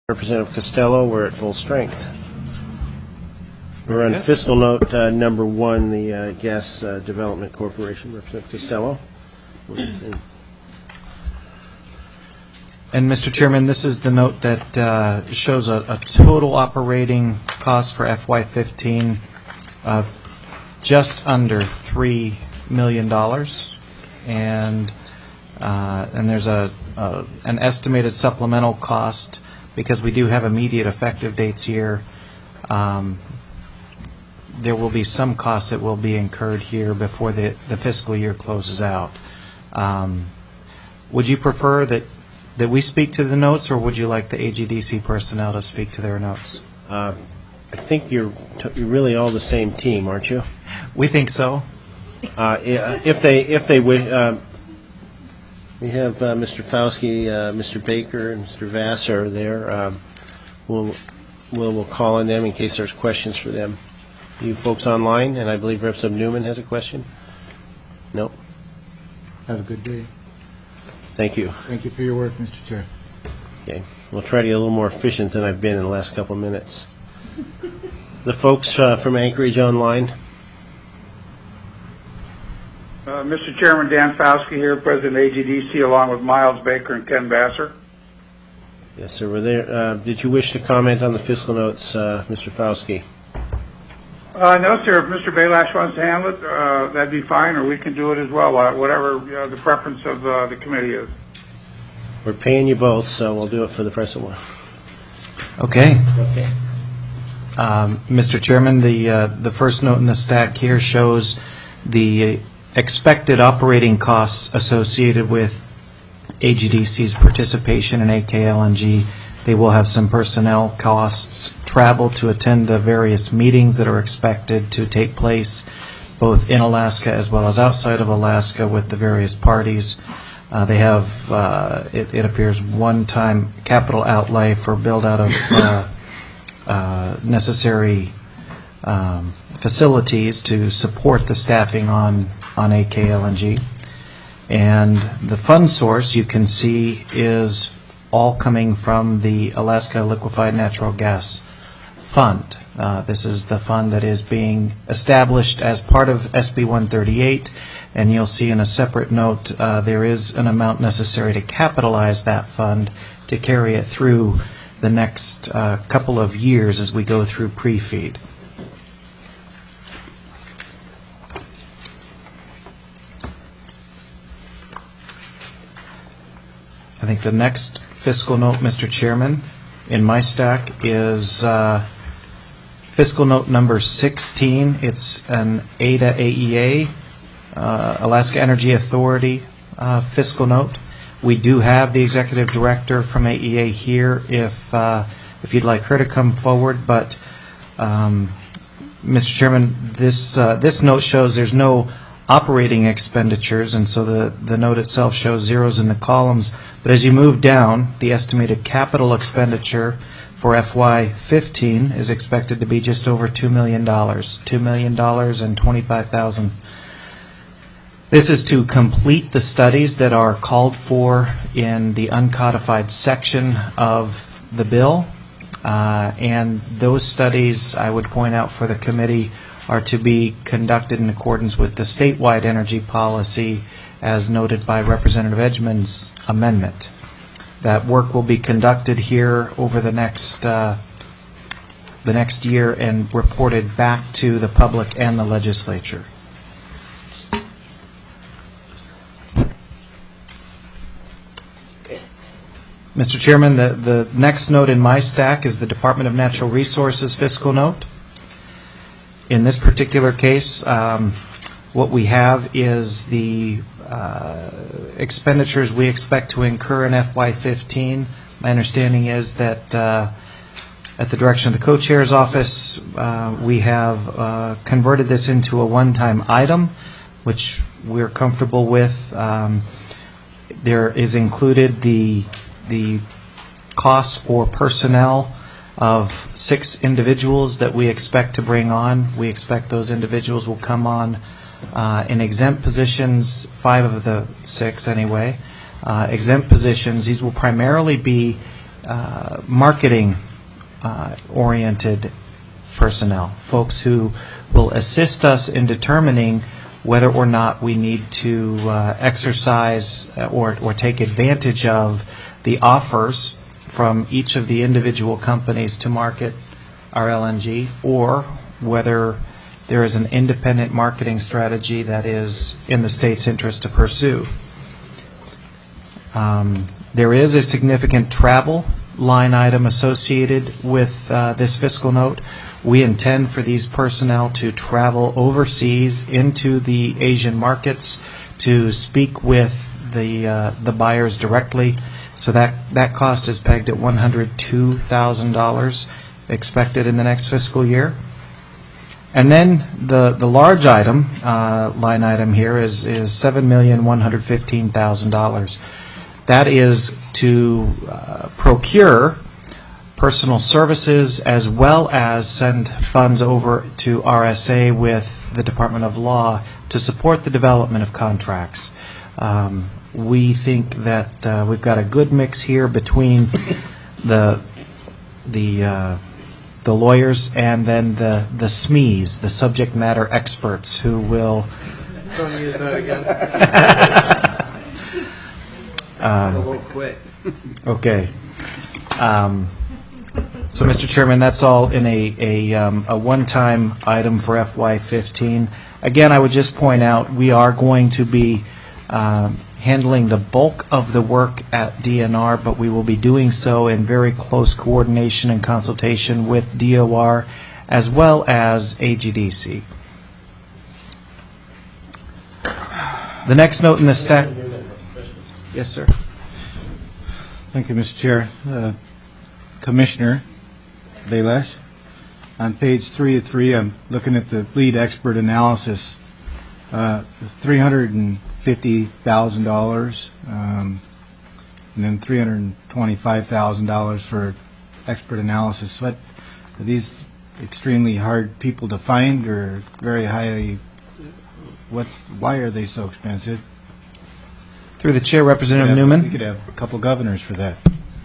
Representative Costello, we're at full strength. We're on fiscal note number 1, the Gas Development Corporation. Representative Costello. And Mr. Chairman, this is the note that shows a total operating cost for FY15 of just under $3 million, and there's an estimated supplemental cost because we do have immediate effective dates here. There will be some costs that will be incurred here before the fiscal year closes out. Would you prefer that we speak to the notes, or would you like the AGDC personnel to speak to their notes? I think you're really all the same team, aren't you? We think so. If they wish, we have Mr. Fauske, Mr. Baker, and Mr. Vassar there. We'll call on them in case there's questions for them. You folks online, and I believe Representative Newman has a question. No. Have a good day. Thank you. Thank you for your work, Mr. Chair. Okay. We'll try to get a little more efficient than I've been in the last couple of minutes. The folks from Anchorage online. Mr. Chairman, Dan Fauske here, President of AGDC, along with Miles Baker and Ken Vassar. Yes, sir. We're there. Did you wish to comment on the fiscal notes, Mr. Fauske? No, sir. If Mr. Belash wants to handle it, that'd be fine, or we can do it as well, whatever the preference of the committee is. We're paying you both, so we'll do it for the present one. Okay. Mr. Chairman, the first note in the stack here shows the expected operating costs associated with AGDC's participation in AKLNG. They will have some personnel costs, travel to attend the various meetings that are expected to take place both in Alaska as well as outside of Alaska with the various parties. They have, it appears, one-time capital outlay for build-out of necessary facilities to support the staffing on AKLNG. And the fund source, you can see, is all coming from the Alaska Liquefied Natural Gas Fund. This is the fund that is being established as part of SB 138, and you'll see in a separate note there is an amount necessary to capitalize that fund to carry it through the next couple of years as we go through pre-feed. I think the next fiscal note, Mr. Chairman, in my stack is fiscal note number 16. It's an ADA AEA, Alaska Energy Authority fiscal note. We do have the executive director from AEA here if you'd like her to come forward, but Mr. Chairman, this note shows there's no operating expenditures, and so the note itself shows zeros in the columns. But as you move down, the estimated capital expenditure for FY15 is expected to be just over $2 million, $2,025,000. This is to complete the studies that are called for in the uncodified section of the bill. And those studies, I would point out for the committee, are to be conducted in accordance with the statewide energy policy as noted by Representative Edgman's amendment. That work will be conducted here over the next year and reported back to the public and the legislature. Mr. Chairman, the next note in my stack is the Department of Natural Resources fiscal note. In this particular case, what we have is the expenditures we expect to incur in FY15. My understanding is that at the direction of the co-chair's office, we have converted this into a one-time item, which we're comfortable with. There is included the costs for personnel of 6 individuals that we expect to bring on. We expect those individuals will come on in exempt positions, 5 of the 6 anyway. Exempt positions, these will primarily be marketing-oriented personnel, folks who will assist us in determining whether or not we need to exercise or take advantage of the offers from each of the individual companies to market our LNG, or whether there is an independent marketing strategy that is in the state's interest to pursue. There is a significant travel line item associated with this fiscal note. We intend for these personnel to travel overseas into the Asian markets to speak with the buyers directly. So that cost is pegged at $102,000 expected in the next fiscal year. And then the large item, line item here is $7,115,000. That is to procure personal services as well as send funds over to RSA with the Department of Law to support the development of contracts. We think that we've got a good mix here between the lawyers and then the SMEs, the subject matter experts, who will. Don't use that again. I won't quit. Okay. So, Mr. Chairman, that's all in a one-time item for FY15. Again, I would just point out we are going to be handling the bulk of the work at DNR, but we will be doing so in very close coordination and consultation with DOR as well as AGDC. The next note in the stack. Yes, sir. Thank you, Mr. Chair. Commissioner Belash, on page 3 of 3, I'm looking at the lead expert analysis, $350,000, and then $325,000 for expert analysis. What are these extremely hard people to find, or very highly? Why are they so expensive? Through the chair, Representative Newman. We could have a couple governors for that.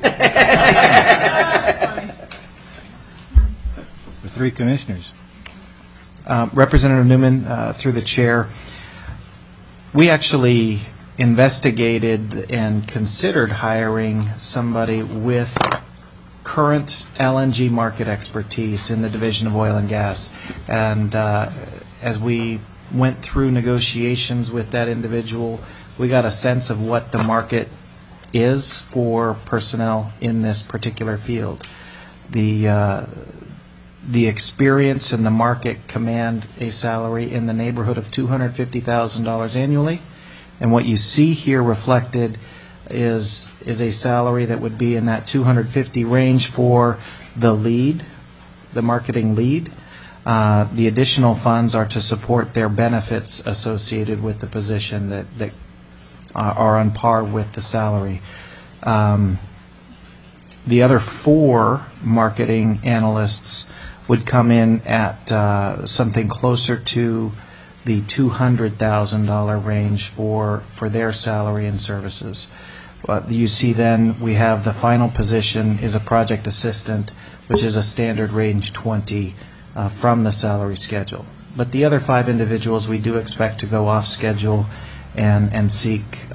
Or 3 commissioners. Representative Newman, through the chair, we actually investigated and considered hiring somebody with current LNG market expertise in the Division of Oil and Gas. And as we went through negotiations with that individual, we got a sense of what the market is for personnel in this particular field. The experience and the market command a salary in the neighborhood of $250,000 annually, and what you see here reflected is a salary that would be in that $250,000 range for the lead, the marketing lead. The additional funds are to support their benefits associated with the position that are on par with the salary. The other 4 marketing analysts would come in at something closer to the $200,000 range for their salary and services. You see then we have the final position is a project assistant, which is a standard range 20 from the salary schedule. But the other 5 individuals we do expect to go off schedule and seek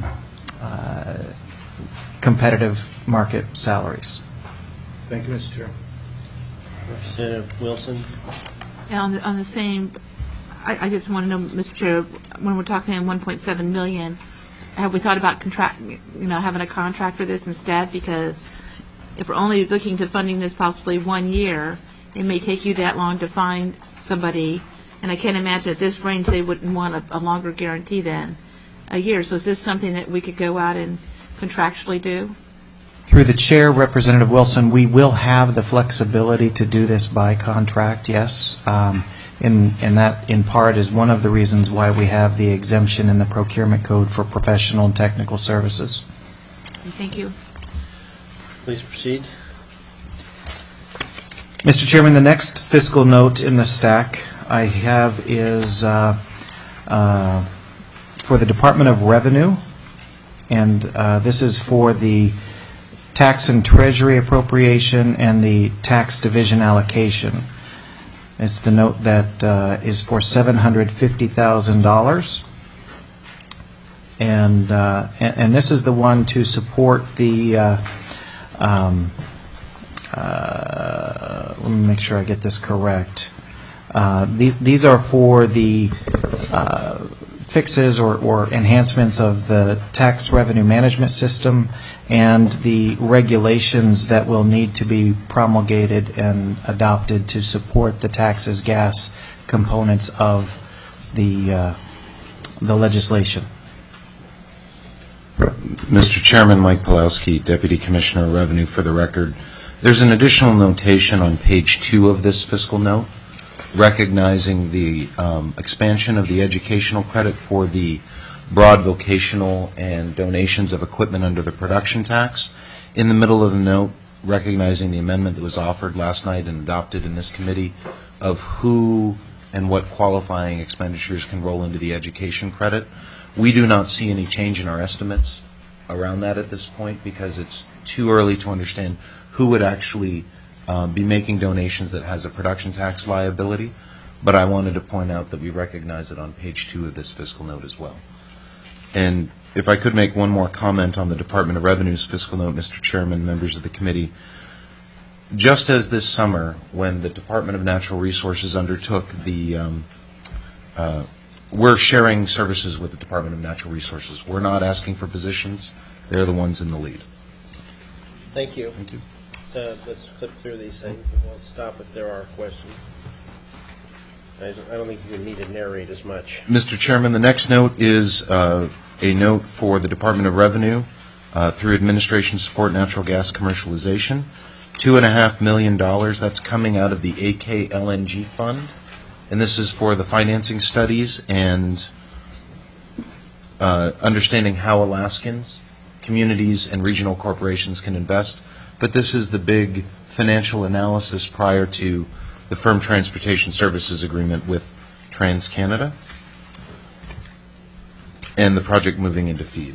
competitive market salaries. Thank you, Mr. Chair. Representative Wilson. On the same, I just want to know, Mr. Chair, when we're talking $1.7 million, have we thought about having a contract for this instead? Because if we're only looking to funding this possibly 1 year, it may take you that long to find somebody. And I can't imagine at this range they wouldn't want a longer guarantee than a year. So is this something that we could go out and contractually do? Through the chair, Representative Wilson, we will have the flexibility to do this by contract, yes. And that, in part, is one of the reasons why we have the exemption in the procurement code for professional and technical services. Thank you. Please proceed. Mr. Chairman, the next fiscal note in the stack I have is for the Department of Revenue, and this is for the tax and treasury appropriation and the tax division allocation. It's the note that is for $750,000. And this is the one to support the, let me make sure I get this correct. These are for the fixes or enhancements of the tax revenue management system and the regulations that will need to be promulgated and adopted to support the taxes gas components of the legislation. Mr. Chairman, Mike Pulowski, Deputy Commissioner of Revenue. For the record, there's an additional notation on page 2 of this fiscal note recognizing the expansion of the educational credit for the broad vocational and donations of equipment under the production tax. In the middle of the note, recognizing the amendment that was offered last night and adopted in this committee of who and what qualifying expenditures can roll into the education credit. We do not see any change in our estimates around that at this point because it's too early to understand who would actually be making donations that has a production tax liability. But I wanted to point out that we recognize it on page 2 of this fiscal note as well. And if I could make one more comment on the Department of Revenue's fiscal note, Mr. Chairman, members of the committee, just as this summer when the Department of Natural Resources undertook the we're sharing services with the Department of Natural Resources. We're not asking for positions. They're the ones in the lead. Thank you. Thank you. So let's clip through these things and we'll stop if there are questions. I don't think you need to narrate as much. Mr. Chairman, the next note is a note for the Department of Revenue through Administration Support Natural Gas Commercialization. $2.5 million. That's coming out of the AKLNG fund. And this is for the financing studies and understanding how Alaskans, communities, and regional corporations can invest. But this is the big financial analysis prior to the firm transportation services agreement with TransCanada and the project moving into FEED.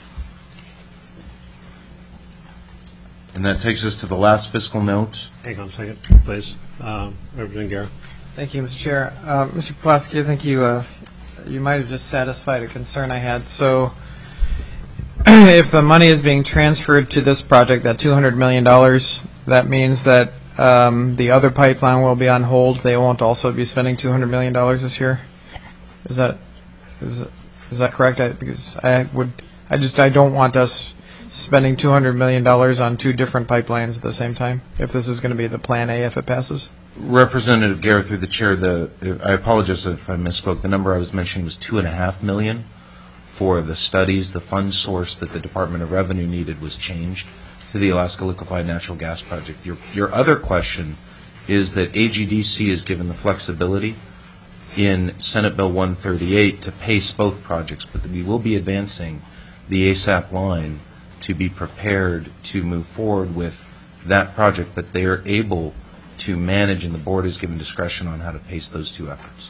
And that takes us to the last fiscal note. Hang on a second, please. Representative Guerra. Thank you, Mr. Chair. Mr. Pulaski, I think you might have just satisfied a concern I had. So if the money is being transferred to this project, that $200 million, that means that the other pipeline will be on hold. They won't also be spending $200 million this year. Is that correct? Because I don't want us spending $200 million on two different pipelines at the same time, if this is going to be the Plan A if it passes? Representative Guerra, through the chair, I apologize if I misspoke. The number I was mentioning was $2.5 million for the studies. The fund source that the Department of Revenue needed was changed to the Alaska Liquefied Natural Gas Project. Your other question is that AGDC is given the flexibility in Senate Bill 138 to pace both projects, but that we will be advancing the ASAP line to be prepared to move forward with that project, but they are able to manage, and the board is given discretion on how to pace those two efforts.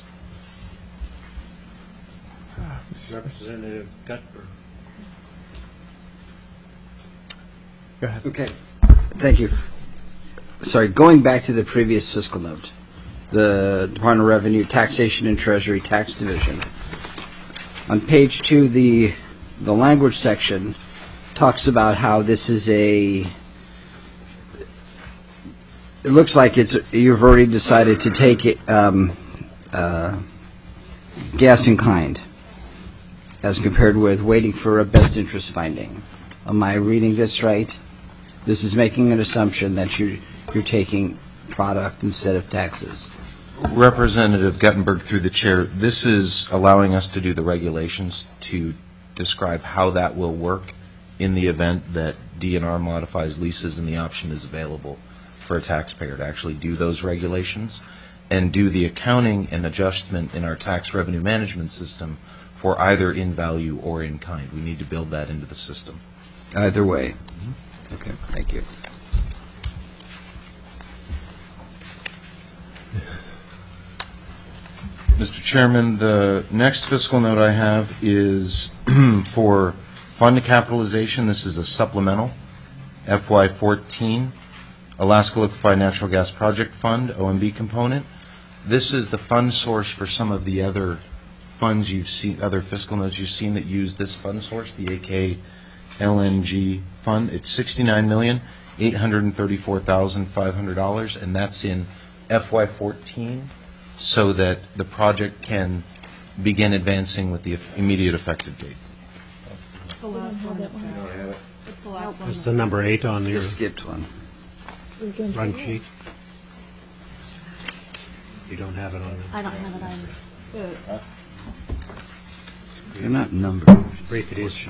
Representative Gutberg. Go ahead. Okay. Thank you. Sorry, going back to the previous fiscal note, the Department of Revenue Taxation and Treasury Tax Division. On page 2, the language section talks about how this is it looks like you've already decided to take it, gas in kind as compared with waiting for a best interest finding. Am I reading this right? This is making an assumption that you're taking product instead of taxes. Representative Guttenberg, through the chair, this is allowing us to do the regulations to describe how that will work in the event that DNR modifies leases and the option is available for a taxpayer to actually do those regulations and do the accounting and adjustment in our tax revenue management system for either in value or in kind. We need to build that into the system. Either way. Okay, thank you. Mr. Chairman, the next fiscal note I have is for fund capitalization. This is a supplemental FY14, Alaska Liquefied Natural Gas Project Fund, OMB component. This is the fund source for some of the other funds you've seen, other fiscal notes you've seen that use this fund source, the AK LNG fund. It's $69,834,500, and that's in FY14, so that the project can begin advancing with the immediate effective date. It's the number 8 on your Just skipped one. run sheet. You don't have it on I don't have it on. They're not numbered. brief. It is.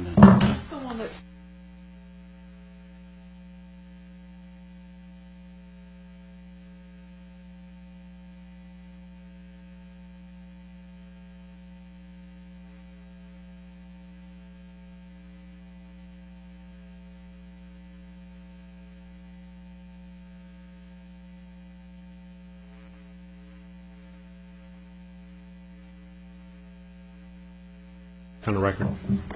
On the record.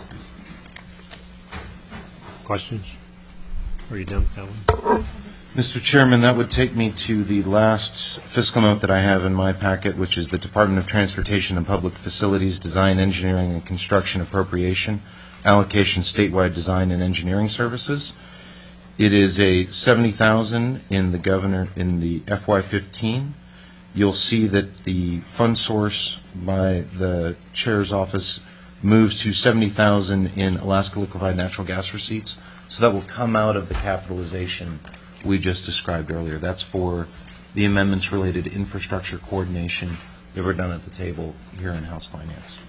Questions? Are you done with that one? Mr. Chairman, that would take me to the last fiscal note that I have in my packet, which is the Department of Transportation and Public Facilities Design, Engineering, and Construction Appropriation Allocation Statewide Design and Engineering Services. It is a $70,000 in the FY15. You'll see that the fund source by the chair's office moves to $70,000 in Alaska Liquefied Natural Gas receipts. So that will come out of the capitalization we just described earlier. That's for the amendments related to infrastructure coordination that were done at the table here in House Finance.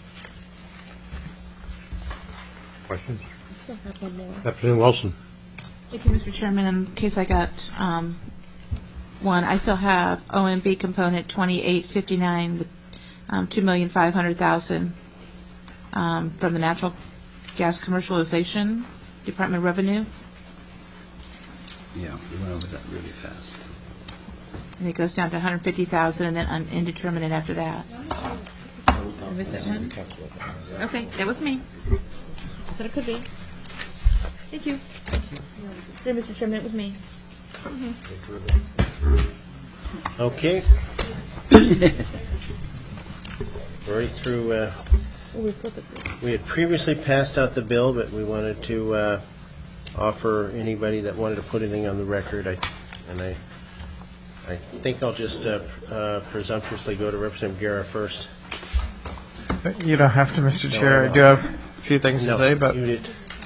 Questions? Representative Wilson. Thank you, Mr. Chairman. In case I got one, I still have OMB component 2859 with $2,500,000 from the natural gas commercialization Department of Revenue. Yeah, we went over that really fast. And it goes down to $150,000 and then indeterminate after that. Did I miss that one? Okay, that was me. That's what it could be. Thank you. Sorry, Mr. Chairman, it was me. Okay. Right through, we had previously passed out the bill, but we wanted to offer anybody that wanted to put anything on the record. I think I'll just presumptuously go to Representative Guerra first. You don't have to, Mr. Chair. I do have a few things to say, but You did.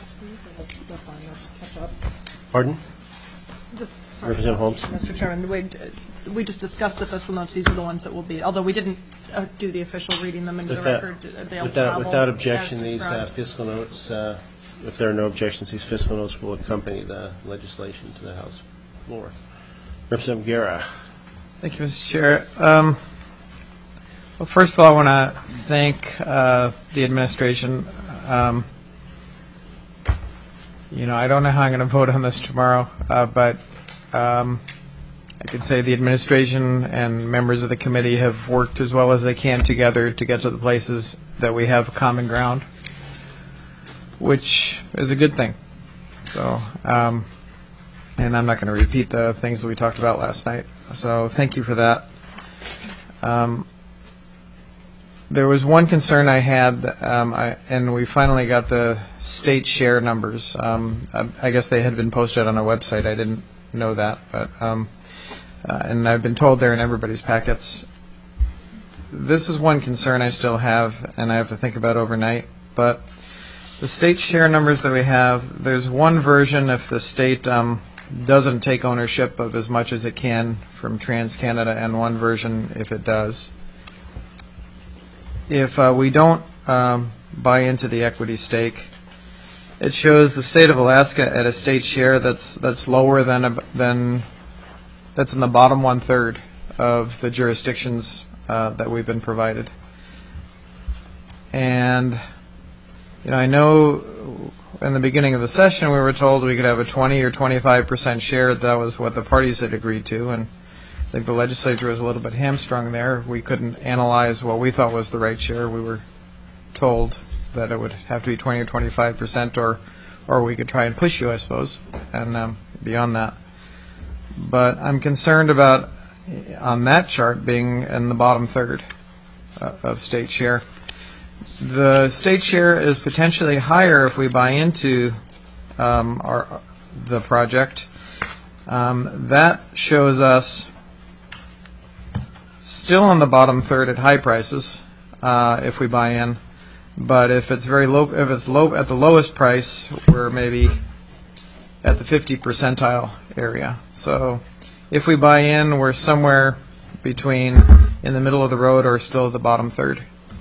Pardon? Just Representative Holmes? Mr. Chairman, we just discussed the fiscal notes. These are the ones that will be, although we didn't do the official reading them into the record. They'll travel Without objection, as these described. fiscal notes, if there are no objections, these fiscal notes will accompany the legislation to the House floor. Representative Guerra. thank you, Mr. Chair. Well, first of all, I want to thank the administration. I don't know how I'm going to vote on this tomorrow, but I can say the administration and members of the committee have worked as well as they can together to get to the places that we have common ground, which is a good thing. So, and I'm not going to repeat the things that we talked about last night. So thank you for that. There was one concern I had, and we finally got the state share numbers. I guess they had been posted on our website. I didn't know that, but and I've been told they're in everybody's packets. This is one concern I still have, and I have to think about overnight. But the state share numbers that we have, there's one version if the state doesn't take ownership of as much as it can from TransCanada, and one version if it does. If we don't buy into the equity stake, it shows the state of Alaska at a state share that's lower than that's in the bottom 1/3 of the jurisdictions that we've been provided. And I know in the beginning of the session we were told we could have a 20 or 25% share. That was what the parties had agreed to, and I think the legislature was a little bit hamstrung there. We couldn't analyze what we thought was the right share. We were told that it would have to be 20 or 25% or or we could try and push you, I suppose, and beyond that. But I'm concerned about, on that chart, being in the bottom third of state share. The state share is potentially higher if we buy into the project. That shows us still on the bottom third at high prices if we buy in, but if it's very low, if it's low at the lowest price, we're maybe at the 50 percentile area. So if we buy in, we're somewhere between in the middle of the road or still at the bottom third.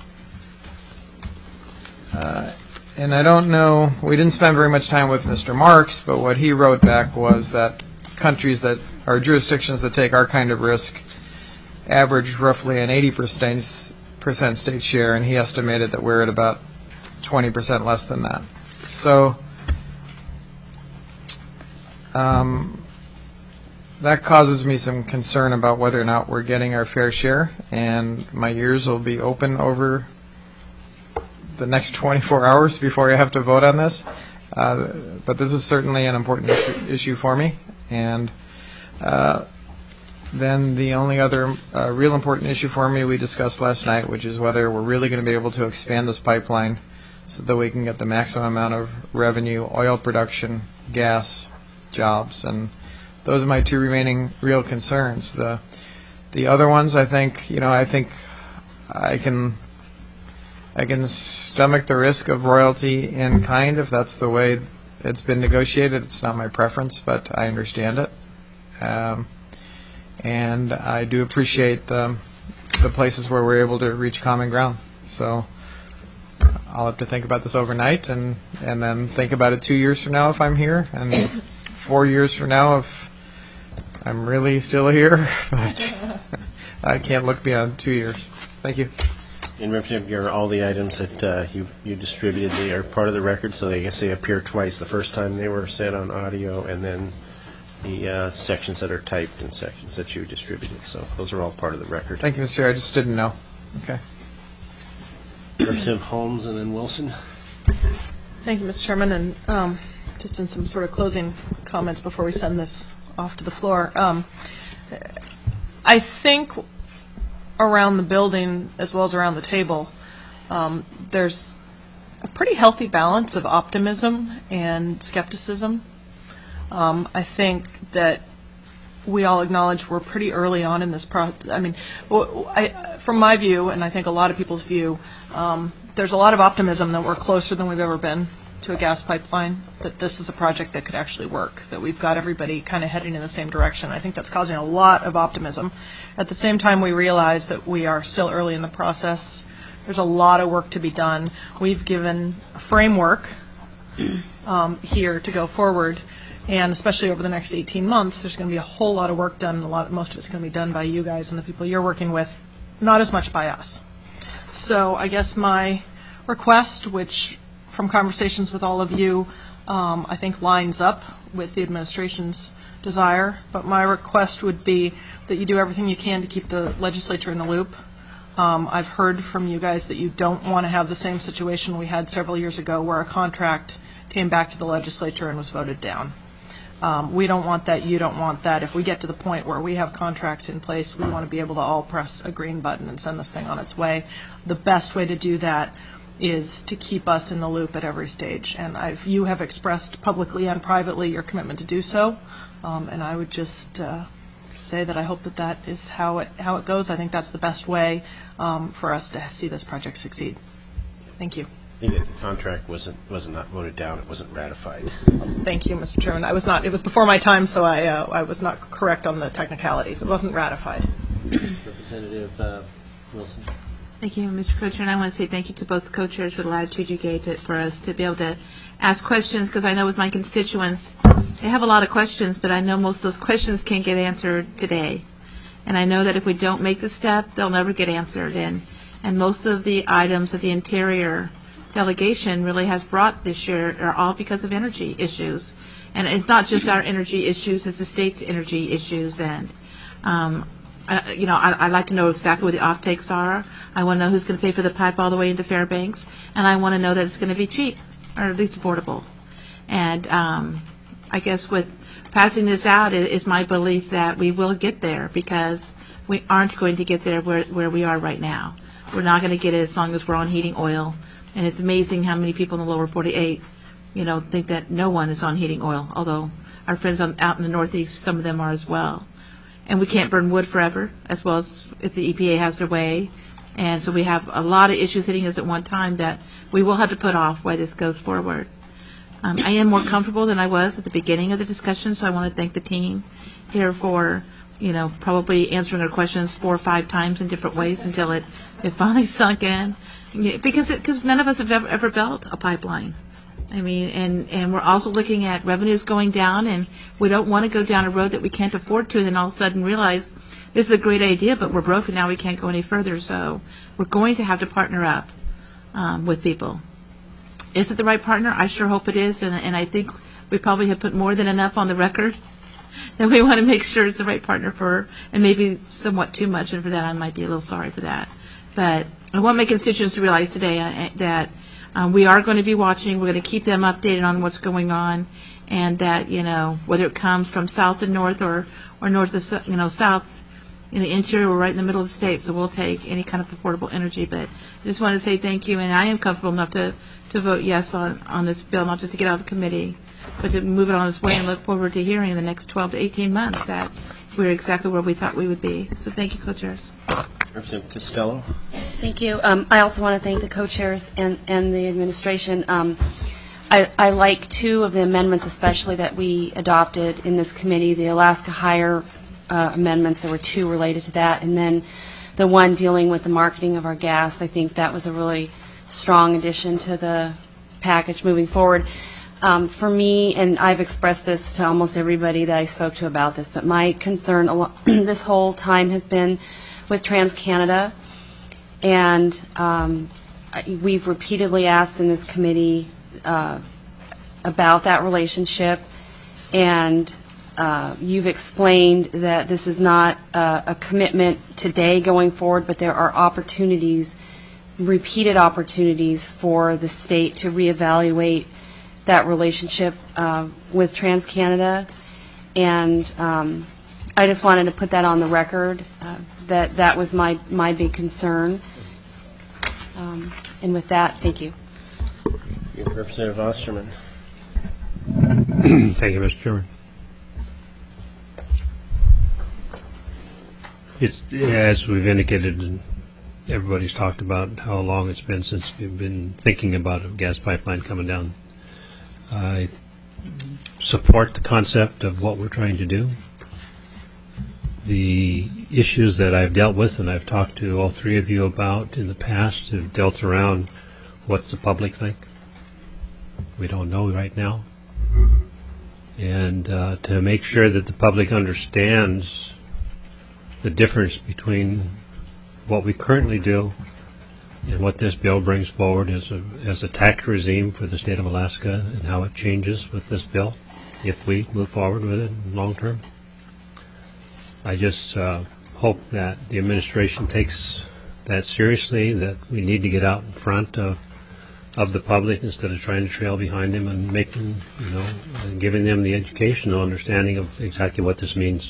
And I don't know, we didn't spend very much time with Mr. Marks, but what he wrote back was that countries that are jurisdictions that take our kind of risk average roughly an 80% state share, and he estimated that we're at about 20% less than that. So that causes me some concern about whether or not we're getting our fair share, and my ears will be open over the next 24 hours before I have to vote on this. But this is certainly an important issue for me. And then the only other real important issue for me we discussed last night, which is whether we're really going to be able to expand this pipeline so that we can get the maximum amount of revenue, oil production, gas, jobs. And those are my two remaining real concerns. The other ones, I think I can stomach the risk of royalty in kind if that's the way it's been negotiated. It's not my preference, but I understand it. And I do appreciate the places where we're able to reach common ground. So I'll have to think about this overnight and then think about it 2 years from now if I'm here, and 4 years from now if I'm really still here. But I can't look beyond 2 years. Thank you. In Representative, all the items that you distributed, they are part of the record, so I guess they appear twice. The first time they were said on audio, and then the sections that are typed and sections that you distributed. So those are all part of the record. Thank you, Mr. Chair. I just didn't know. Okay. Representative Holmes and then Wilson. Thank you, Mr. Chairman. And just in some sort of closing comments before we send this off to the floor, I think around the building as well as around the table, there's a pretty healthy balance of optimism and skepticism. I think that we all acknowledge we're pretty early on in this process. I mean, from my view, and I think a lot of people's view, there's a lot of optimism that we're closer than we've ever been to a gas pipeline, that this is a project that could actually work, that we've got everybody kind of heading in the same direction. I think that's causing a lot of optimism. At the same time, we realize that we are still early in the process. There's a lot of work to be done. We've given a framework here to go forward, and especially over the next 18 months, there's going to be a whole lot of work done. Most of it's going to be done by you guys and the people you're working with, not as much by us. So I guess my request, which from conversations with all of you, I think lines up with the administration's desire, but my request would be that you do everything you can to keep the legislature in the loop. I've heard from you guys that you don't want to have the same situation we had several years ago where a contract came back to the legislature and was voted down. We don't want that. You don't want that. If we get to the point where we have contracts in place, we want to be able to all press a green button and send this thing on its way. The best way to do that is to keep us in the loop at every stage. And you have expressed publicly and privately your commitment to do so. And I would just say that I hope that that is how it goes. I think that's the best way for us to see this project succeed. Thank you. I think that the contract was not voted down. It wasn't ratified. Thank you, Mr. Chairman. I was not. It was before my time, so I was not correct on the technicalities. It wasn't ratified. Representative Wilson. Thank you, Mr. Co-Chair, and I want to say thank you to both co-chairs for the latitude you gave for us to be able to ask questions, because I know with my constituents, they have a lot of questions, but I know most of those questions can't get answered today. And I know that if we don't make the step, they'll never get answered. And most of the items that the Interior delegation really has brought this year are all because of energy issues. And it's not just our energy issues, it's the state's energy issues. And I'd like to know exactly what the offtakes are. I want to know who's going to pay for the pipe all the way into Fairbanks, and I want to know that it's going to be cheap, or at least affordable. And I guess with passing this out, it's my belief that we will get there, because we aren't going to get there where we are right now. We're not going to get it as long as we're on heating oil. And it's amazing how many people in the lower 48, think that no one is on heating oil, although our friends out in the Northeast, some of them are as well. And we can't burn wood forever, as well as if the EPA has their way. And so we have a lot of issues hitting us at one time that we will have to put off while this goes forward. I am more comfortable than I was at the beginning of the discussion, so I want to thank the team here for, probably answering our questions 4 or 5 times in different ways until it finally sunk in. Because none of us have ever built a pipeline. I mean, and we're also looking at revenues going down, and we don't want to go down a road that we can't afford to, and then all of a sudden realize this is a great idea, but we're broke and now we can't go any further. So we're going to have to partner up with people. Is it the right partner? I sure hope it is, and I think we probably have put more than enough on the record that we want to make sure it's the right partner for, and maybe somewhat too much, and for that I might be a little sorry for that. But I want my constituents to realize today that we are going to be watching. We're going to keep them updated on what's going on, and that whether it comes from south to north or north to south in the interior, we're right in the middle of the state, so we'll take any kind of affordable energy. But I just want to say thank you, and I am comfortable enough to vote yes on this bill, not just to get out of the committee, but to move it on its way and look forward to hearing in the next 12 to 18 months that we're exactly where we thought we would be. So thank you, co-chairs. Representative Costello. Thank you. I also want to thank the co-chairs and the administration. I like 2 of the amendments especially that we adopted in this committee, the Alaska Hire amendments. There were 2 related to that, and then the one dealing with the marketing of our gas. I think that was a really strong addition to the package moving forward. For me, and I've expressed this to almost everybody that I spoke to about this, but my concern this whole time has been with TransCanada, and we've repeatedly asked in this committee about that relationship, and you've explained that this is not a commitment today going forward, but there are opportunities, repeated opportunities for the state to reevaluate that relationship with TransCanada, and I just wanted to put that on the record, that was my big concern. And with that, thank you. Representative Osterman. Thank you, Mr. Chairman. It's, as we've indicated, and everybody's talked about how long it's been since we've been thinking about a gas pipeline coming down. I support the concept of what we're trying to do. The issues that I've dealt with and I've talked to all 3 of you about in the past have dealt around what's the public think. We don't know right now. And to make sure that the public understands the difference between what we currently do and what this bill brings forward as a tax regime for the state of Alaska, and how it changes with this bill if we move forward with it long term. I just hope that the administration takes that seriously, that we need to get out in front of the public instead of trying to trail behind them and making, and giving them the educational understanding of exactly what this means.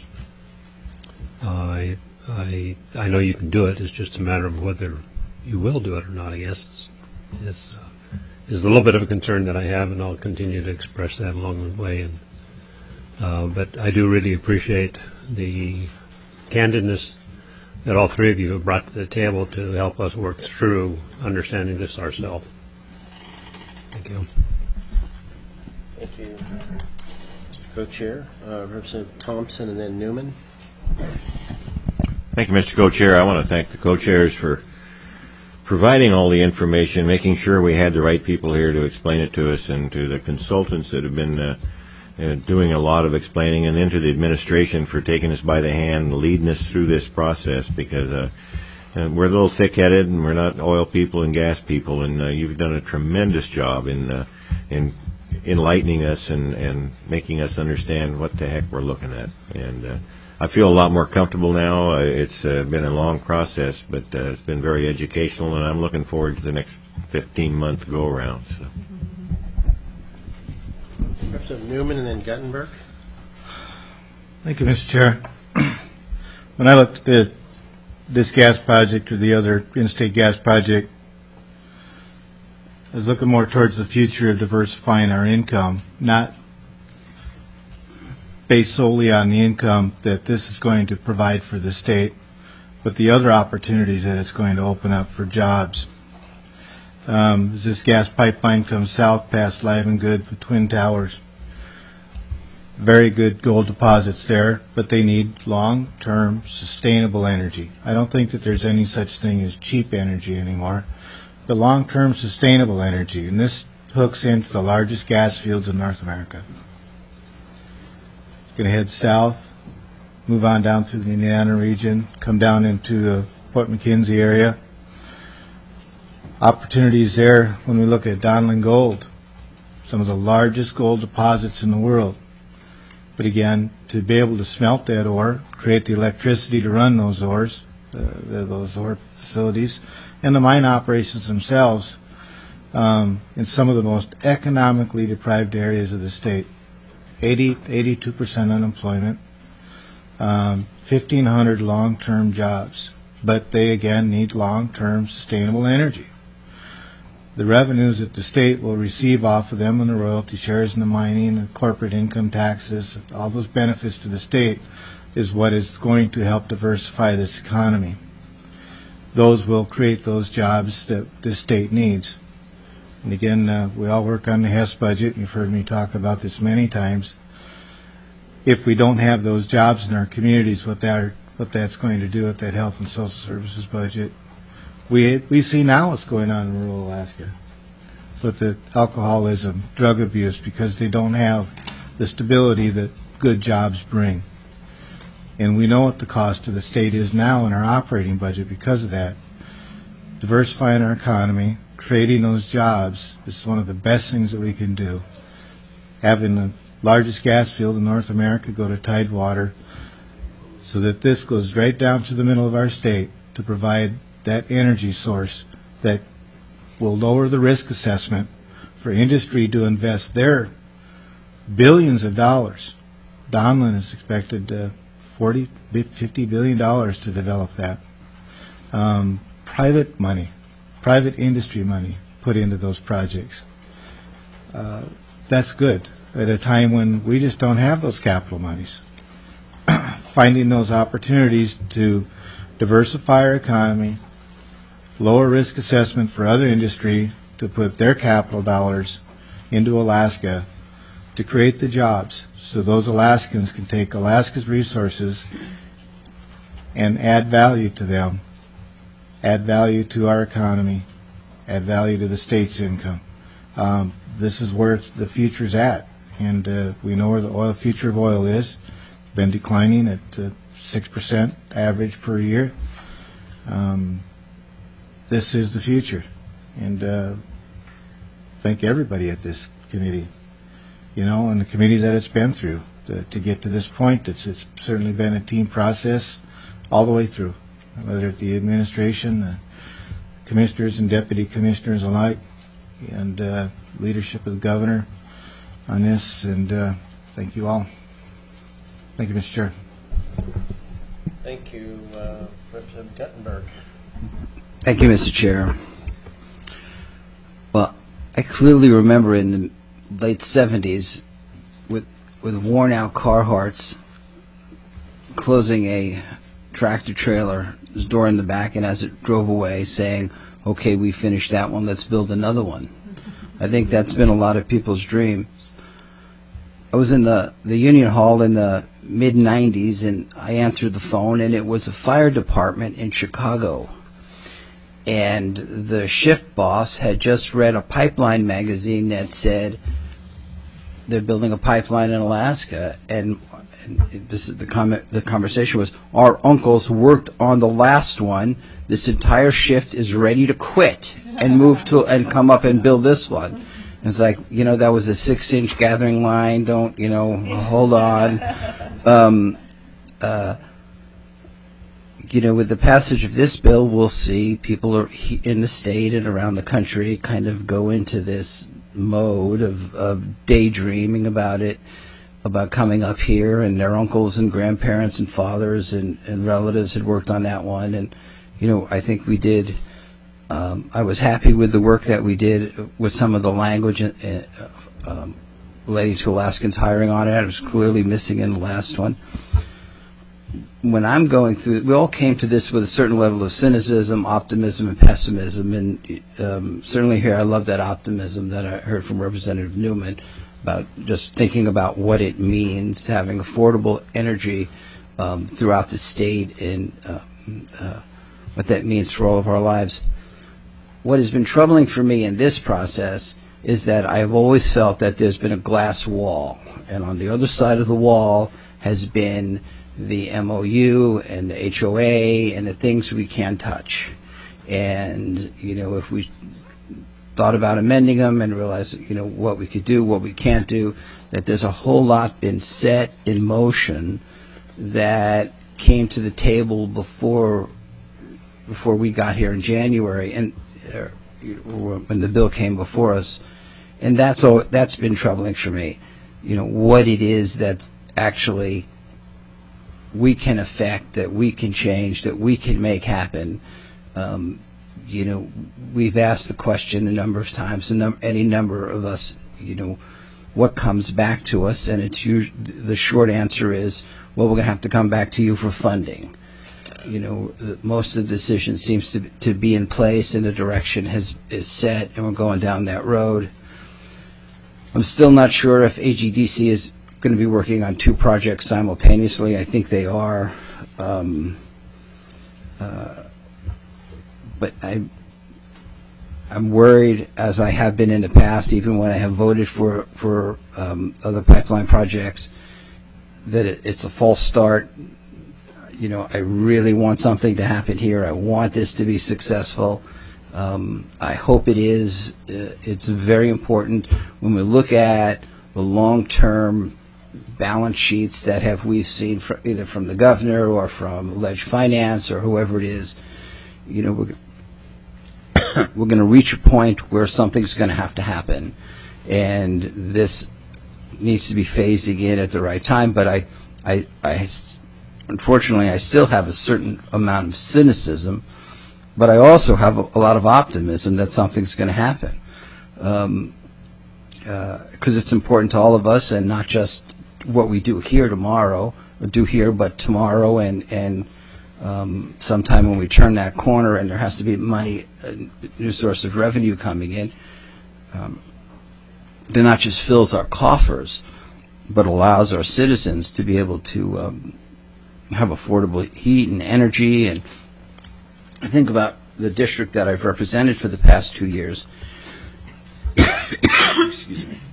I know you can do it. It's just a matter of whether you will do it or not, I guess, is a little bit of a concern that I have, and I'll continue to express that along the way. But I do really appreciate the candidness that all 3 of you have brought to the table to help us work through understanding this ourselves. Thank you. Thank you, Mr. Co-Chair. Representative Thompson and then Newman. Thank you, Mr. Co-Chair. I want to thank the co-chairs for providing all the information, making sure we had the right people here to explain it to us, and to the consultants that have been doing a lot of explaining, and then to the administration for taking us by the hand and leading us through this process, because we're a little thick-headed and we're not oil people and gas people, and you've done a tremendous job in enlightening us and making us understand what the heck we're looking at. And I feel a lot more comfortable now. It's been a long process, but it's been very educational, and I'm looking forward to the next 15-month go-around. So. So Newman and then Guttenberg? Thank you, Mr. Chair. When I looked at this gas project or the other in-state gas project, I was looking more towards the future of diversifying our income, not based solely on the income that this is going to provide for the state, but the other opportunities that it's going to open up for jobs. As this gas pipeline comes south past Livengood with Twin Towers, very good gold deposits there, but they need long-term sustainable energy. I don't think that there's any such thing as cheap energy anymore, but long-term sustainable energy, and this hooks into the largest gas fields in North America. It's going to head south, move on down through the Indiana region, come down into the Port McKenzie area. Opportunities there when we look at Donlin Gold, some of the largest gold deposits in the world. But again, to be able to smelt that ore, create the electricity to run those ores, those ore facilities, and the mine operations themselves in some of the most economically deprived areas of the state. 82% unemployment, 1,500 long-term jobs, but they again need long-term sustainable energy. The revenues that the state will receive off of them and the royalty shares and the mining and corporate income taxes, all those benefits to the state is what is going to help diversify this economy. Those will create those jobs that this state needs. And again, we all work on the HES budget, and you've heard me talk about this many times. If we don't have those jobs in our communities, what that's going to do with that health and social services budget. We see now what's going on in rural Alaska with the alcoholism, drug abuse, because they don't have the stability that good jobs bring. And we know what the cost to the state is now in our operating budget because of that. Diversifying our economy, creating those jobs is one of the best things that we can do. Having the largest gas field in North America go to Tidewater so that this goes right down to the middle of our state to provide that energy source that will lower the risk assessment for industry to invest their billions of dollars. Donlin is expected $50 billion to develop that. Private money, private industry money put into those projects. That's good at a time when we just don't have those capital monies. Finding those opportunities to diversify our economy, lower risk assessment for other industry to put their capital dollars into Alaska to create the jobs so those Alaskans can take Alaska's resources and add value to them, add value to our economy, add value to the state's income. This is where the future's at, and we know where the future of oil is. Been declining at 6% average per year. This is the future, and thank everybody at this committee, and the committees that it's been through to get to this point. It's certainly been a team process all the way through, whether it's the administration, the commissioners and deputy commissioners alike, and leadership of the governor on this, and thank you all. Thank you, Mr. Chair. Thank you, Representative Guttenberg. Thank you, Mr. Chair. Well, I clearly remember in the late 70s with worn-out Carhartts closing a tractor-trailer's door in the back, and as it drove away saying, okay, we finished that one, let's build another one. I think that's been a lot of people's dreams. I was in the Union Hall in the mid-90s, and I answered the phone, and it was a fire department in Chicago. And the shift boss had just read a pipeline magazine that said they're building a pipeline in Alaska, and this is the conversation was, our uncles worked on the last one. This entire shift is ready to quit and move to and come up and build this one. And it's like, that was a 6-inch gathering line. Don't, hold on. With the passage of this bill, we'll see people in the state and around the country kind of go into this mode of daydreaming about it, about coming up here, and their uncles and grandparents and fathers and relatives had worked on that one. And, I think we did, I was happy with the work that we did with some of the language relating to Alaskans hiring on it. It was clearly missing in the last one. When I'm going through, we all came to this with a certain level of cynicism, optimism, and pessimism. And certainly here, I love that optimism that I heard from Representative Newman about just thinking about what it means having affordable energy throughout the state and what that means for all of our lives. What has been troubling for me in this process is that I have always felt that there's been a glass wall, and on the other side of the wall has been the MOU and the HOA and the things we can't touch. And, if we thought about amending them and realized, what we could do, what we can't do, that there's a whole lot been set in motion that came to the table before we got here in January and when the bill came before us. And that's been troubling for me. What it is that actually we can affect, that we can change, that we can make happen. We've asked the question a number of times, any number of us, what comes back to us, and the short answer is, well, we're going to have to come back to you for funding. Most of the decision seems to be in place, and the direction is set, and we're going down that road. I'm still not sure if AGDC is going to be working on two projects simultaneously. I think they are. But I'm worried, as I have been in the past, even when I have voted for other pipeline projects, that it's a false start. I really want something to happen here. I want this to be successful. I hope it is. It's very important when we look at the long-term balance sheets that we've seen either from the governor or from Alleged Finance or whoever it is. We're going to reach a point where something's going to have to happen, and this needs to be phasing in at the right time. But unfortunately, I still have a certain amount of cynicism, but I also have a lot of optimism that something's going to happen, because it's important to all of us, and not just what we do here tomorrow, but tomorrow and sometime when we turn that corner and there has to be money, a new source of revenue coming in, that not just fills our coffers, but allows our citizens to be able to have affordable heat and energy. And I think about the district that I've represented for the past 2 years. Excuse me.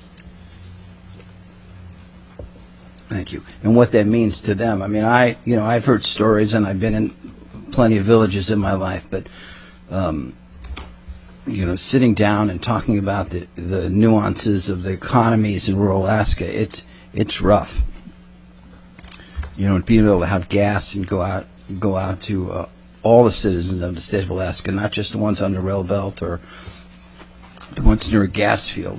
Thank you. And what that means to them. I mean, I've heard stories, and I've been in plenty of villages in my life, but sitting down and talking about the nuances of the economies in rural Alaska, it's rough. And being able to have gas and go out to all the citizens of the state of Alaska, not just the ones on the rail belt or the ones near a gas field.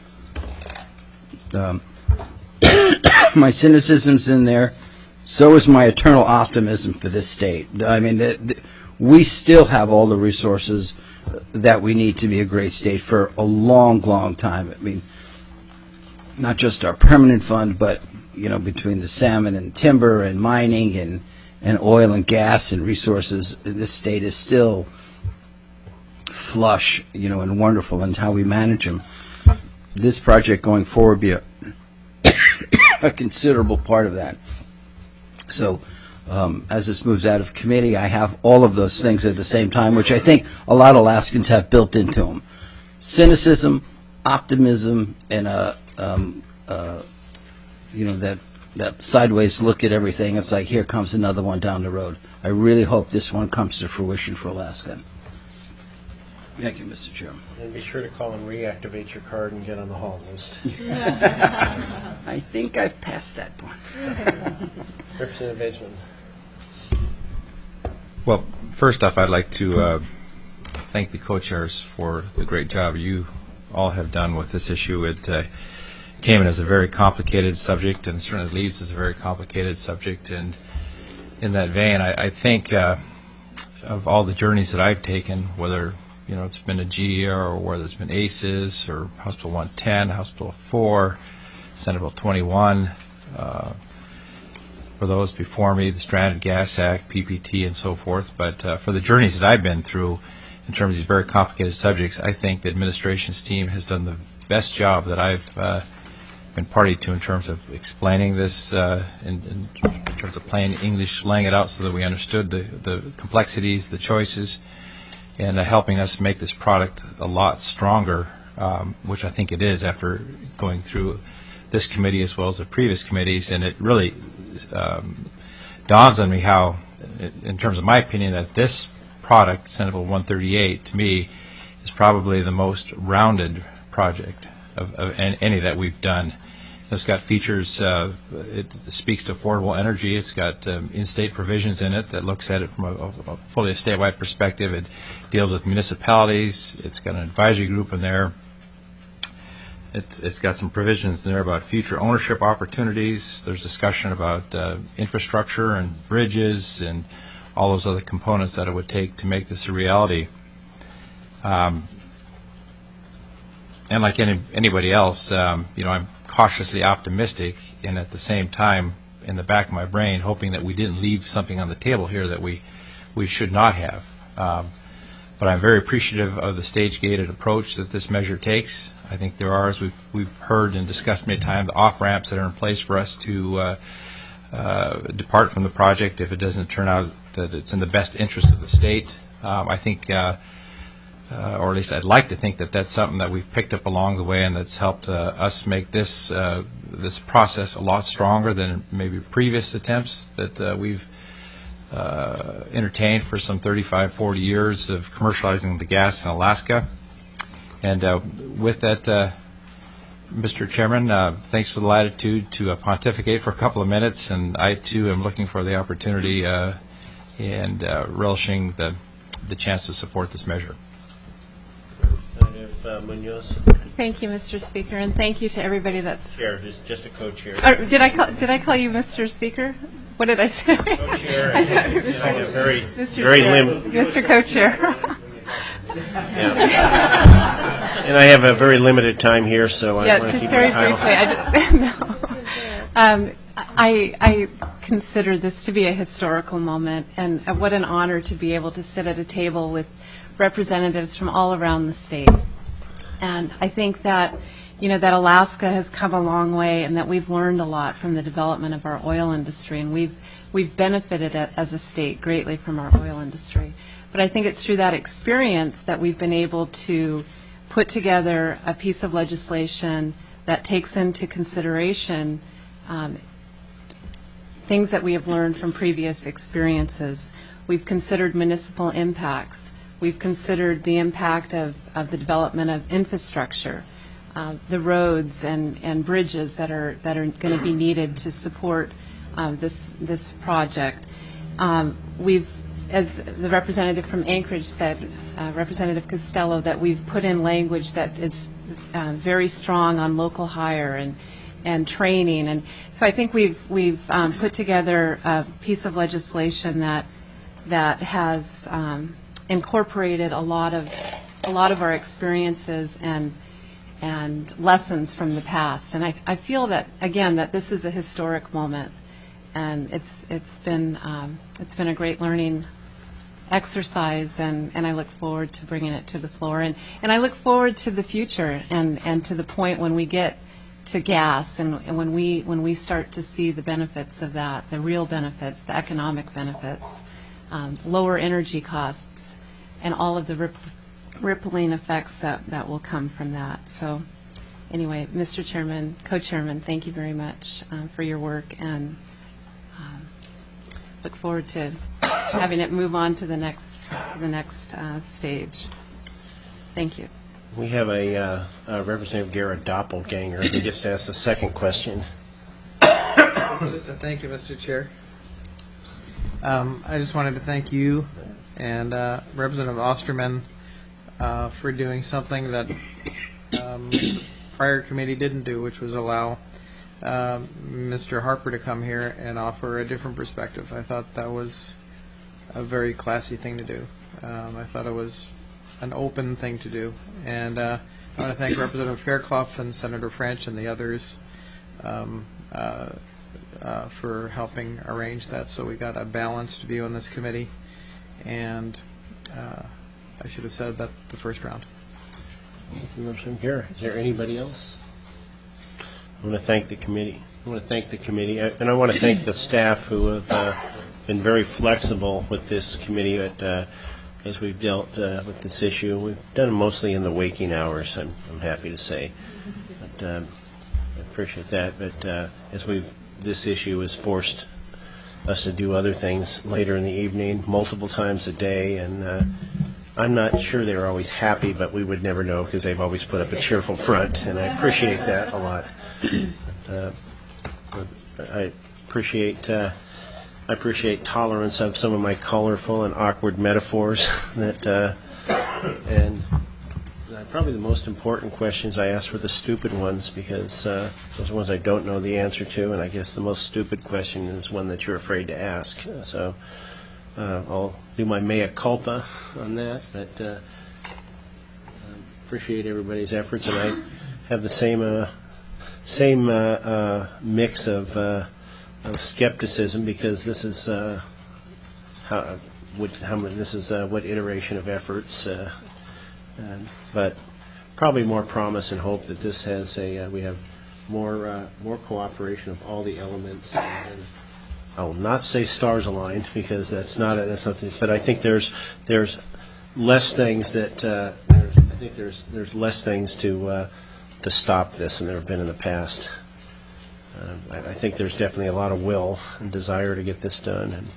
My cynicism's in there. So is my eternal optimism for this state. I mean, we still have all the resources that we need to be a great state for a long, long time. I mean, not just our permanent fund, but between the salmon and timber and mining and oil and gas and resources, this state is still flush, and wonderful in how we manage them. This project going forward be a considerable part of that. So as this moves out of committee, I have all of those things at the same time, which I think a lot of Alaskans have built into them. Cynicism, optimism, and that sideways look at everything. It's like, here comes another one down the road. I really hope this one comes to fruition for Alaska. Thank you, Mr. Chairman. And be sure to call and reactivate your card and get on the haul list. I think I've passed that point. Representative Benjamin. Well, first off, I'd like to thank the co-chairs for the great job you all have done with this issue. It came in as a very complicated subject, and certainly leaves as a very complicated subject. And in that vein, I think of all the journeys that I've taken, whether it's been a GER or whether it's been ACES or House Bill 110, House Bill 4, Senate Bill 21, for those before me, the Stranded Gas Act, PPT, and so forth. But for the journeys that I've been through in terms of these very complicated subjects, I think the administration's team has done the best job that I've been party to in terms of explaining this, in terms of plain English, laying it out so that we understood the complexities, the choices, and helping us make this product a lot stronger, which I think it is after going through this committee as well as the previous committees. And it really dawns on me how, in terms of my opinion, that this product, Senate Bill 138, to me, is probably the most rounded project of any that we've done. It's got features, it speaks to affordable energy. It's got in-state provisions in it that looks at it from a fully statewide perspective. It deals with municipalities. It's got an advisory group in there. It's got some provisions in there about future ownership opportunities. There's discussion about infrastructure and bridges and all those other components that it would take to make this a reality. And like anybody else, I'm cautiously optimistic, and at the same time, in the back of my brain, hoping that we didn't leave something on the table here that we should not have. But I'm very appreciative of the stage-gated approach that this measure takes. I think there are, as we've heard and discussed many times, the off-ramps that are in place for us to depart from the project if it doesn't turn out that it's in the best interest of the state. I think, or at least I'd like to think that that's something that we've picked up along the way, and that's helped us make this this process a lot stronger than maybe previous attempts that we've entertained for some 35, 40 years of commercializing the gas in Alaska. And with that, Mr. Chairman, thanks for the latitude to pontificate for a couple of minutes, and I too am looking for the opportunity and relishing the chance to support this measure. Representative Munoz. Thank you, Mr. Speaker, and thank you to everybody that's... Chair, just a co-chair. Did I call you Mr. Speaker? What did I say? Co-chair. Mr. Co-chair. Yeah. And I have a very limited time here, so I want to keep my time. I consider this to be a historical moment, and what an honor to be able to sit at a table with representatives from all around the state. And I think that, that Alaska has come a long way, and that we've learned a lot from the development of our oil industry, and we've benefited as a state greatly from our oil industry. But I think it's through that experience that we've been able to put together a piece of legislation that takes into consideration things that we have learned from previous experiences. We've considered municipal impacts. We've considered the impact of the development of infrastructure, the roads and bridges that are going to be needed to support this project. We've, as the representative from Anchorage said, Representative Costello, that we've put in language that is very strong on local hire and training, and so I think we've put together a piece of legislation that has incorporated a lot of our experiences and lessons from the past. And I feel that, again, that this is a historic moment, and it's been a great learning exercise, and I look forward to bringing it to the floor, and I look forward to the future and to the point when we get to gas and when we start to see the benefits of that, the real benefits, the economic benefits, lower energy costs, and all of the rippling effects that will come from that. So anyway, Mr. Chairman, Co-Chairman, thank you very much for your work, and look forward to having it move on to the next stage. Thank you. We have a Representative Garrett Doppelganger who gets to ask the second question. Just a thank you, Mr. Chair. I just wanted to thank you and Representative Osterman for doing something that the prior committee didn't do, which was allow Mr. Harper to come here and offer a different perspective. I thought that was a very classy thing to do. I thought it was an open thing to do. And I want to thank Representative Fairclough and Senator French and the others for helping arrange that, so we got a balanced view on this committee. And I should have said that the first round. Thank you, Representative Guerra. Is there anybody else? I want to thank the committee. And I want to thank the staff who have been very flexible with this committee as we've dealt with this issue. We've done it mostly in the waking hours, I'm happy to say. But I appreciate that. But this issue has forced us to do other things later in the evening, multiple times a day, and I'm not sure they were always happy, but we would never know because they've always put up a cheerful front, and I appreciate that a lot. I appreciate tolerance of some of my colorful and awkward metaphors and probably the most important questions I ask were the stupid ones, because those are ones I don't know the answer to, and I guess the most stupid question is one that you're afraid to ask. So I'll do my mea culpa on that, but appreciate everybody's efforts, and I have the same mix of skepticism, because this is what iteration of efforts, but probably more promise and hope that this has we have more cooperation of all the elements. And I will not say stars aligned, because that's not but I think there's less things that there's less things to stop this than there have been in the past. I think there's definitely a lot of will and desire to get this done, and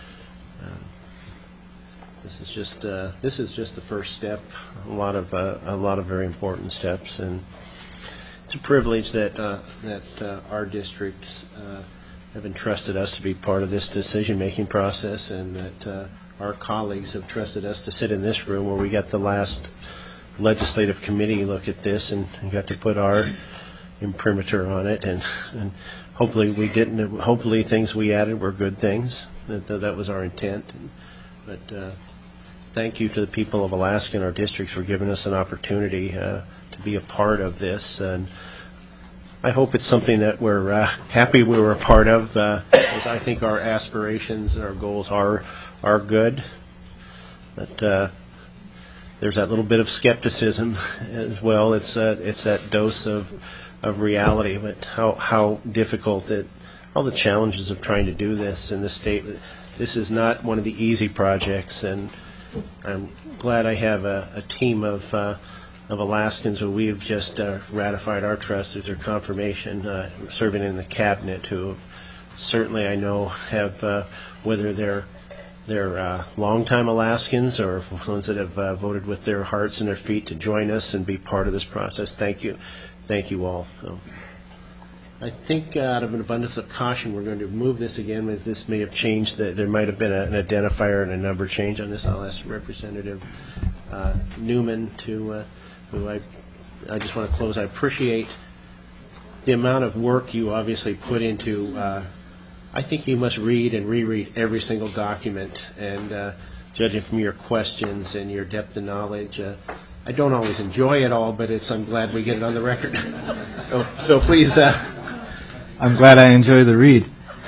this is just the first step. A lot of very important steps, and it's a privilege that our districts have entrusted us to be part of this decision-making process, and that our colleagues have trusted us to sit in this room where we got the last legislative committee look at this and got to put our imprimatur on it, and hopefully we didn't. Hopefully things we added were good things. That was our intent. But thank you to the people of Alaska and our districts for giving us an opportunity to be a part of this, and I hope it's something that we're happy we were a part of, because I think our aspirations and our goals are good. But there's that little bit of skepticism as well. It's that dose of reality, but how difficult all the challenges of trying to do this in the state. This is not one of the easy projects, and I'm glad I have a team of Alaskans who we've just ratified our trust as their confirmation, serving in the cabinet, who certainly I know have, whether they're longtime Alaskans or ones that have voted with their hearts and their feet to join us and be part of this process. Thank you all. So I think out of an abundance of caution, we're going to move this again, as this may have changed. There might have been an identifier and a number change on this. I'll ask Representative Newman who I just want to close. I appreciate the amount of work you obviously put into. I think you must read and reread every single document, and judging from your questions and your depth of knowledge, I don't always enjoy it all, but I'm glad we get it on the record. So please. I'm glad I enjoy the read.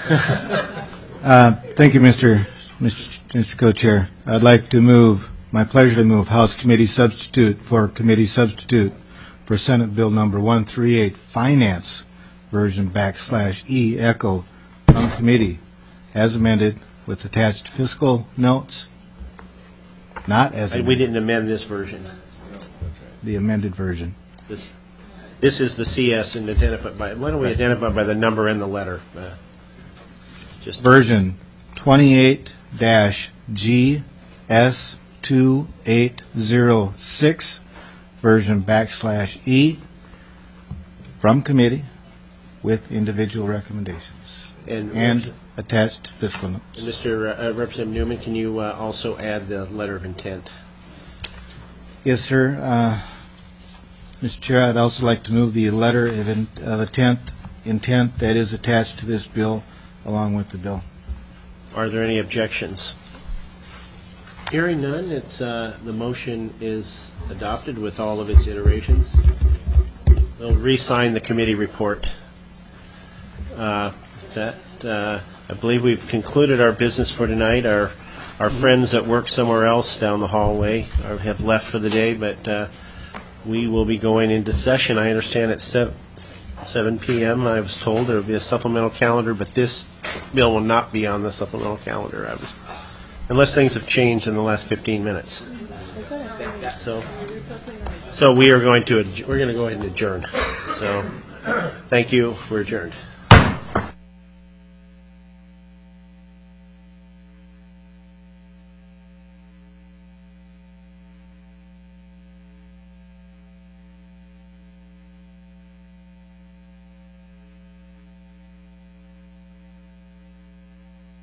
Thank you, Mr. Co-Chair. I'd like to move. My pleasure to move House Committee Substitute for Senate Bill Number 138, Finance version /E Echo from committee, as amended with attached fiscal notes. Not as amended. We didn't amend this version. The amended version. This is the CS, and why don't we identify by the number and the letter? Just version 28-GS2806 version /E from committee with individual recommendations and attached fiscal notes. And Mr. Representative Newman, can you also add the letter of intent? Yes, sir. Mr. Chair, I'd also like to move the letter of intent that is attached to this bill along with the bill. Are there any objections? Hearing none, the motion is adopted with all of its iterations. We'll re-sign the committee report. I believe we've concluded our business for tonight. Our friends that work somewhere else down the hallway have left for the day, but we will be going into session. I understand at 7 p.m. I was told there will be a supplemental calendar, but this bill will not be on the supplemental calendar. Unless things have changed in the last 15 minutes. So we're going to go ahead and adjourn. So thank you. We're adjourned.